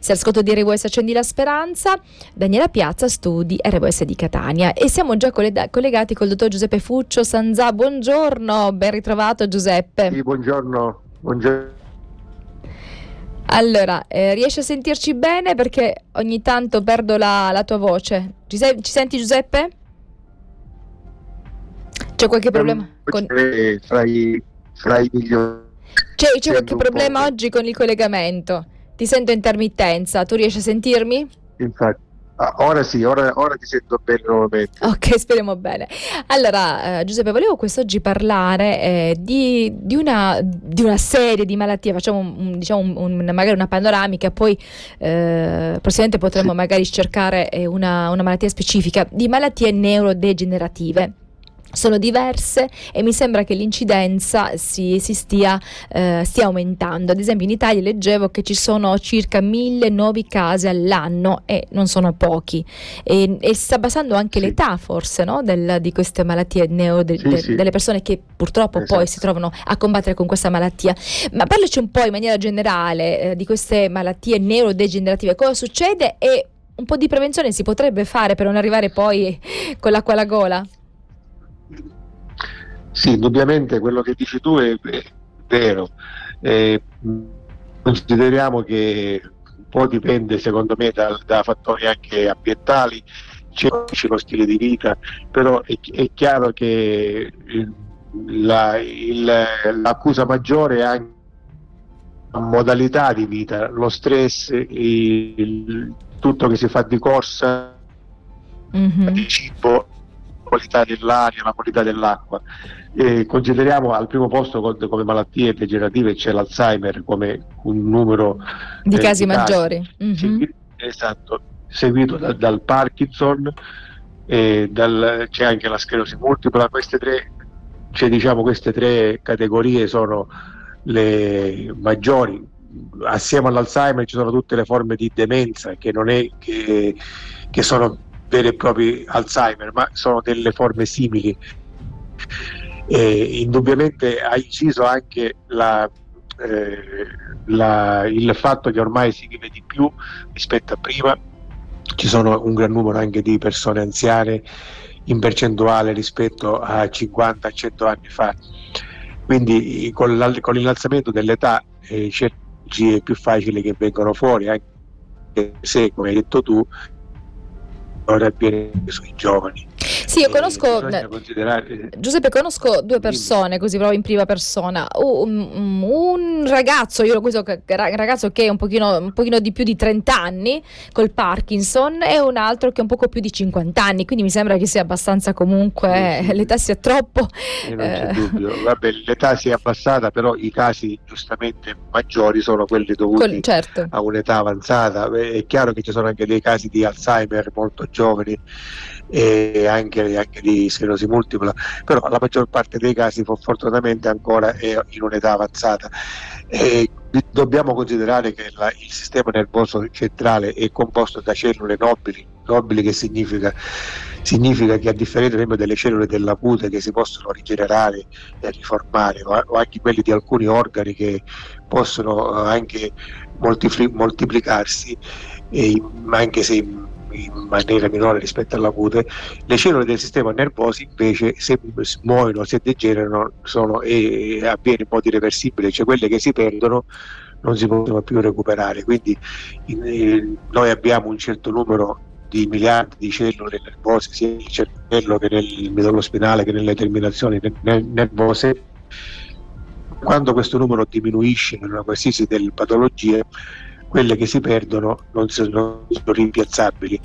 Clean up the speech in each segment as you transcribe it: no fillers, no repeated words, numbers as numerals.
Sei all'ascolto di RWS Accendi la Speranza, Daniela Piazza, studi RWS di Catania, e siamo già collegati col dottor Giuseppe Fuccio Sanzà. Buongiorno, ben ritrovato Giuseppe. Sì, buongiorno. Allora, riesci a sentirci bene? Perché ogni tanto perdo la tua voce. Ci senti Giuseppe? C'è qualche problema? Fra i migliori. C'è qualche problema oggi con il collegamento? Ti sento intermittenza, tu riesci a sentirmi? Infatti, ora sì, ora ti sento bene nuovamente. Ok, speriamo bene. Allora, Giuseppe, volevo quest'oggi parlare di una serie di malattie. Facciamo magari una panoramica, poi prossimamente potremo magari cercare una malattia specifica, di malattie neurodegenerative. Sono diverse e mi sembra che l'incidenza si stia aumentando. Ad esempio in Italia leggevo che ci sono circa 1.000 nuovi casi all'anno, e non sono pochi, e sta abbassando anche l'età forse, no? di queste malattie delle persone che purtroppo poi si trovano a combattere con questa malattia. Ma parlaci un po' in maniera generale di queste malattie neurodegenerative, cosa succede e un po' di prevenzione si potrebbe fare per non arrivare poi con l'acqua alla gola? Sì, indubbiamente quello che dici tu è vero. Consideriamo che un po' dipende, secondo me, da fattori anche ambientali, c'è lo stile di vita, però è chiaro che l'accusa maggiore è anche la modalità di vita, lo stress, tutto che si fa di corsa, di cibo, la qualità dell'aria, la qualità dell'acqua. Consideriamo al primo posto come malattie degenerative c'è l'Alzheimer come un numero di casi maggiori. Esatto, seguito dal Parkinson, c'è anche la sclerosi multipla. Queste tre categorie sono le maggiori. Assieme all'Alzheimer ci sono tutte le forme di demenza che non è che sono veri e propri Alzheimer, ma sono delle forme simili. Indubbiamente ha inciso anche il fatto che ormai si vive di più rispetto a prima. Ci sono un gran numero anche di persone anziane in percentuale rispetto a 50-100 anni fa, quindi con l'innalzamento dell'età è più facile che vengano fuori, anche se, come hai detto tu, ora avviene sui giovani. Sì, io conosco, Giuseppe, conosco due persone, così proprio in prima persona. Un ragazzo, ragazzo che è un pochino di più di 30 anni col Parkinson, e un altro che è un poco più di 50 anni, quindi mi sembra che sia abbastanza, comunque l'età sia troppo. Non c'è dubbio, vabbè, l'età si è abbassata, però i casi giustamente maggiori sono quelli dovuti a un'età avanzata. È chiaro che ci sono anche dei casi di Alzheimer molto giovani e anche di sclerosi multipla, però la maggior parte dei casi fortunatamente ancora è in un'età avanzata. Dobbiamo considerare che il sistema nervoso centrale è composto da cellule nobili, che significa che, a differenza delle cellule della cute che si possono rigenerare e riformare, o anche quelli di alcuni organi che possono anche moltiplicarsi, anche se in maniera minore rispetto alla cute, le cellule del sistema nervoso invece, se muoiono, se degenerano, avviene in modo irreversibile, cioè quelle che si perdono non si possono più recuperare. Quindi noi abbiamo un certo numero di miliardi di cellule nervose, sia nel cervello che nel midollo spinale che nelle terminazioni nervose. Quando questo numero diminuisce in una qualsiasi delle patologie, quelle che si perdono non sono rimpiazzabili.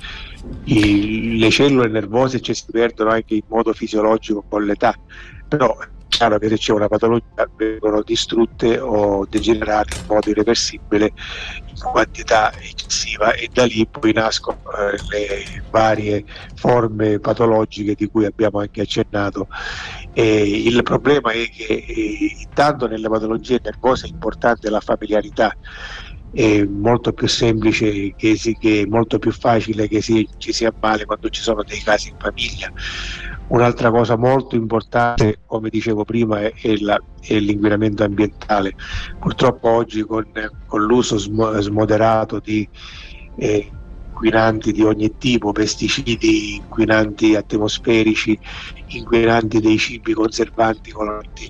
Le cellule nervose si perdono anche in modo fisiologico con l'età, però è chiaro che se c'è una patologia vengono distrutte o degenerate in modo irreversibile in quantità eccessiva, e da lì poi nascono le varie forme patologiche di cui abbiamo anche accennato. Il problema è che intanto nelle patologie nervose è importante la familiarità. È molto più semplice, che è molto più facile che ci sia male quando ci sono dei casi in famiglia, Un'altra cosa molto importante, come dicevo prima, è l'inquinamento ambientale. Purtroppo oggi con l'uso smoderato di inquinanti di ogni tipo, pesticidi, inquinanti atmosferici, inquinanti dei cibi conservanti, colorati,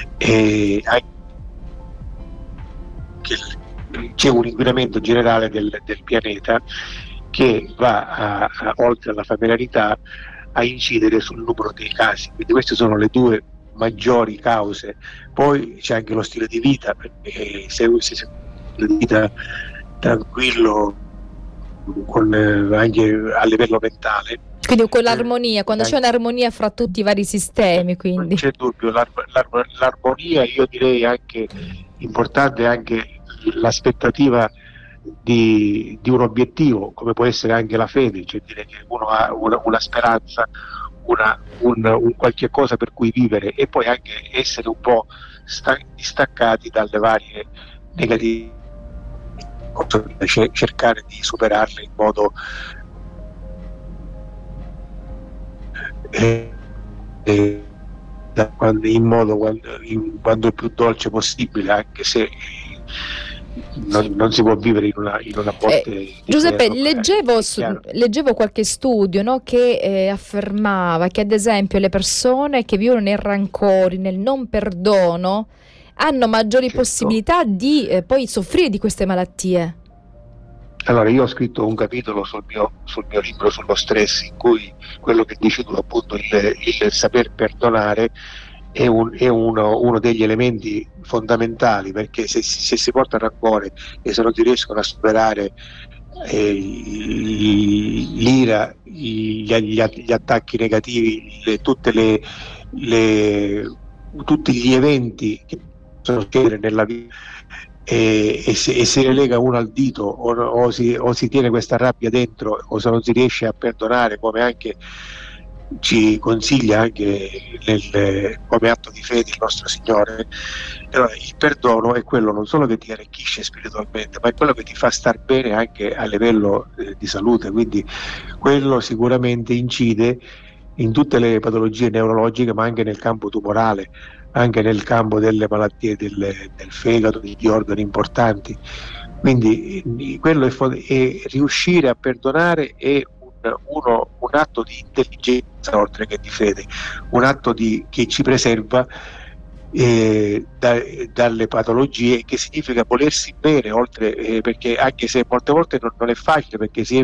c'è un inquinamento generale del pianeta che va oltre alla familiarità a incidere sul numero dei casi. Quindi queste sono le due maggiori cause. Poi c'è anche lo stile di vita, perché se uno stile di vita tranquillo, anche a livello mentale, quindi con l'armonia, quando c'è un'armonia fra tutti i vari sistemi, quindi non c'è dubbio, l'armonia, io direi anche importante anche l'aspettativa di un obiettivo, come può essere anche la fede, cioè dire che uno ha una speranza, un qualche cosa per cui vivere, e poi anche essere un po' distaccati dalle varie negative, cercare di superarle in modo quando è più dolce possibile, anche se non si può vivere in una botte. Giuseppe, leggevo qualche studio, no, che affermava che ad esempio le persone che vivono nei rancori, nel non perdono, hanno maggiori possibilità di poi soffrire di queste malattie. Allora, io ho scritto un capitolo sul mio libro sullo stress, in cui quello che dici tu, appunto, il saper perdonare è uno degli elementi fondamentali, perché se si porta a rancore e se non si riescono a superare l'ira, gli attacchi negativi, tutti gli eventi che possono succedere nella vita, e si relega uno al dito, o si tiene questa rabbia dentro, o se non si riesce a perdonare, come anche ci consiglia anche come atto di fede il nostro Signore. Allora, il perdono è quello non solo che ti arricchisce spiritualmente, ma è quello che ti fa star bene anche a livello di salute, quindi quello sicuramente incide in tutte le patologie neurologiche, ma anche nel campo tumorale, anche nel campo delle malattie del fegato, degli organi importanti. Quindi quello è riuscire a perdonare, è un atto di intelligenza oltre che di fede, un atto che ci preserva dalle patologie, che significa volersi bene, oltre perché anche se molte volte non è facile, perché si è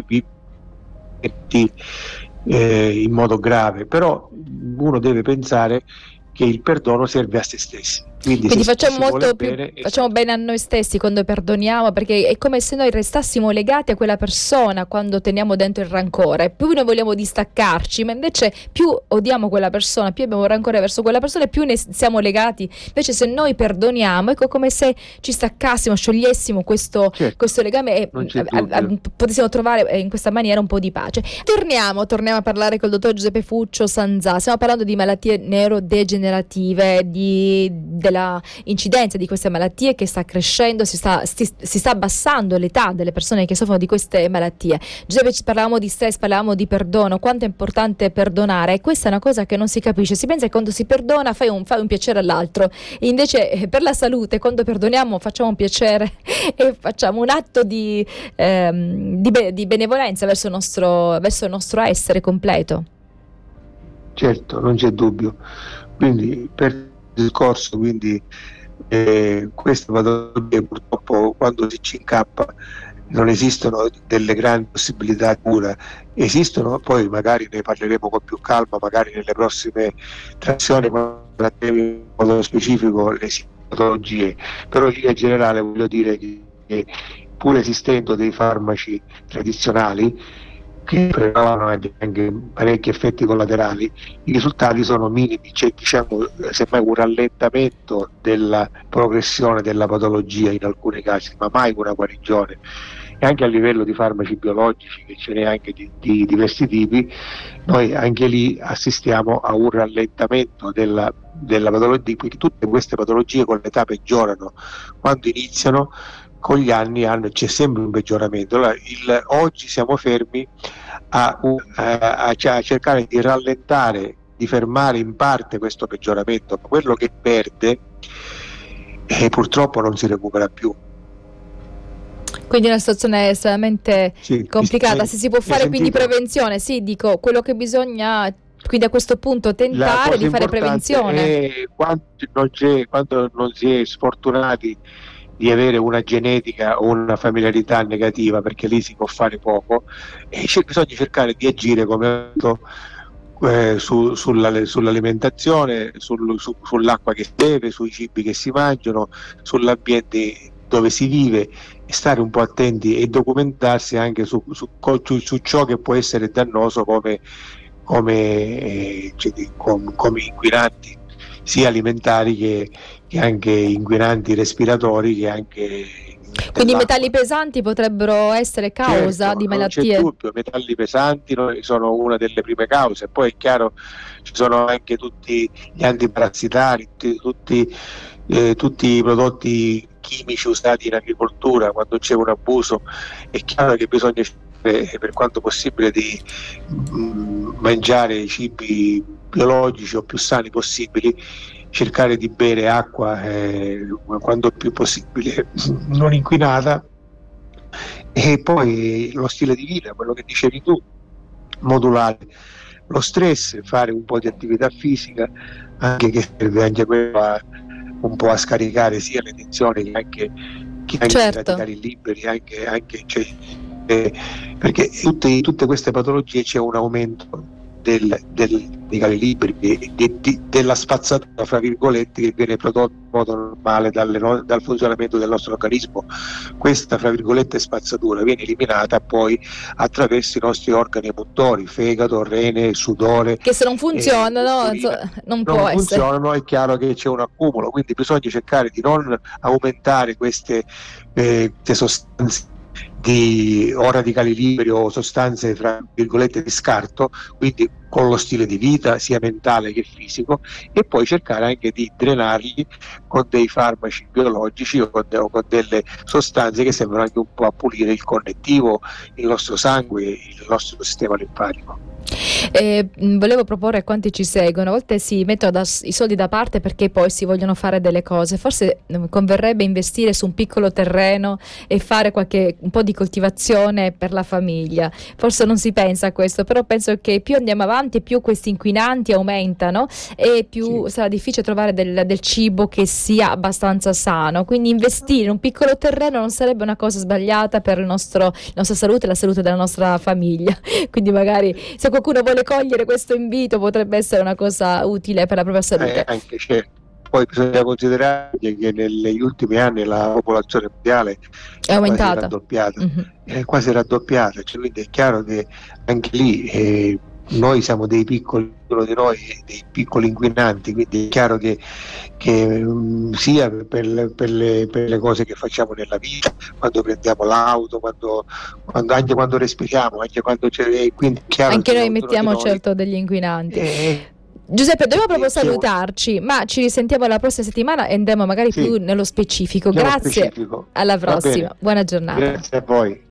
in modo grave, però uno deve pensare che il perdono serve a se stessi. Quindi facciamo bene a noi stessi quando perdoniamo, perché è come se noi restassimo legati a quella persona quando teniamo dentro il rancore. Più noi vogliamo distaccarci, ma invece più odiamo quella persona, più abbiamo rancore verso quella persona e più ne siamo legati. Invece se noi perdoniamo, ecco, come se ci staccassimo, sciogliessimo questo legame e potessimo trovare in questa maniera un po' di pace. Torniamo a parlare col dottor Giuseppe Fuccio Sanzà. Stiamo parlando di malattie neurodegenerative, della incidenza di queste malattie che sta crescendo, si sta abbassando l'età delle persone che soffrono di queste malattie. Giuseppe, parlavamo di stress, parlavamo di perdono, quanto è importante perdonare, e questa è una cosa che non si capisce. Si pensa che quando si perdona fai un piacere all'altro, e invece per la salute, quando perdoniamo, facciamo un piacere e facciamo un atto di benevolenza verso il nostro essere completo. Certo, non c'è dubbio. Quindi per discorso, queste patologie purtroppo, quando si incappa, non esistono delle grandi possibilità di cura. Esistono, poi magari ne parleremo con più calma, magari nelle prossime trazioni, quando tratteremo in modo specifico le patologie, però in linea generale voglio dire che pur esistendo dei farmaci tradizionali che provano anche parecchi effetti collaterali, i risultati sono minimi, c'è semmai un rallentamento della progressione della patologia in alcuni casi, ma mai una guarigione. E anche a livello di farmaci biologici, che ce n'è anche di diversi tipi, noi anche lì assistiamo a un rallentamento della patologia, di cui tutte queste patologie con l'età peggiorano. Quando iniziano, con gli anni c'è sempre un peggioramento. Allora, oggi siamo fermi a cercare di rallentare di fermare in parte questo peggioramento, ma quello che perde purtroppo non si recupera più. Quindi è una situazione estremamente complicata. Se si può fare quindi prevenzione, sì, dico, quello che bisogna quindi a questo punto tentare di fare prevenzione. Quando non si è sfortunati di avere una genetica o una familiarità negativa, perché lì si può fare poco, e bisogna cercare di agire come sull'alimentazione, sull'acqua che si beve, sui cibi che si mangiano, sull'ambiente dove si vive, e stare un po' attenti e documentarsi anche su ciò che può essere dannoso come inquinanti sia alimentari che anche inquinanti respiratori, che anche quindi i metalli pesanti potrebbero essere causa di malattie. Non c'è dubbio, i metalli pesanti sono una delle prime cause. Poi è chiaro, ci sono anche tutti gli antiparassitari, tutti i prodotti chimici usati in agricoltura. Quando c'è un abuso è chiaro che bisogna per quanto possibile di mangiare cibi biologici o più sani possibili, cercare di bere acqua quanto più possibile non inquinata, e poi lo stile di vita, quello che dicevi tu, modulare lo stress, fare un po' di attività fisica, anche che serve anche quello un po' a scaricare sia le tensioni che anche certo. I radicali liberi, perché tutte queste patologie c'è un aumento dei radicali liberi, della spazzatura fra virgolette che viene prodotto in modo normale dal funzionamento del nostro organismo. Questa fra virgolette spazzatura viene eliminata poi attraverso i nostri organi motori, fegato, rene, sudore, che se non funzionano non può funzionano, è chiaro che c'è un accumulo, quindi bisogna cercare di non aumentare queste sostanze o radicali liberi o sostanze fra virgolette di scarto, quindi con lo stile di vita sia mentale che fisico, e poi cercare anche di drenarli con dei farmaci biologici o con delle sostanze che servono anche un po' a pulire il connettivo, il nostro sangue, il nostro sistema linfatico. Volevo proporre a quanti ci seguono, a volte si mettono i soldi da parte perché poi si vogliono fare delle cose, forse converrebbe investire su un piccolo terreno e fare un po' di coltivazione per la famiglia. Forse non si pensa a questo, però penso che più andiamo avanti, più questi inquinanti aumentano e più sarà difficile trovare del cibo che sia abbastanza sano, quindi investire in un piccolo terreno non sarebbe una cosa sbagliata per la nostra salute e la salute della nostra famiglia. Quindi magari se qualcuno vuole cogliere questo invito potrebbe essere una cosa utile per la propria salute. Anche certo. Poi bisogna considerare che negli ultimi anni la popolazione mondiale è aumentata, quasi raddoppiata, quindi è chiaro che anche lì noi siamo dei piccoli, uno di noi dei piccoli inquinanti, quindi è chiaro che sia per le cose che facciamo nella vita, quando prendiamo l'auto, anche quando respiriamo, anche quando c'è, quindi è chiaro anche noi mettiamo certo degli inquinanti. Giuseppe, dobbiamo proprio salutarci, ma ci risentiamo la prossima settimana e andremo magari più nello specifico. Grazie, alla prossima, buona giornata. Grazie a voi.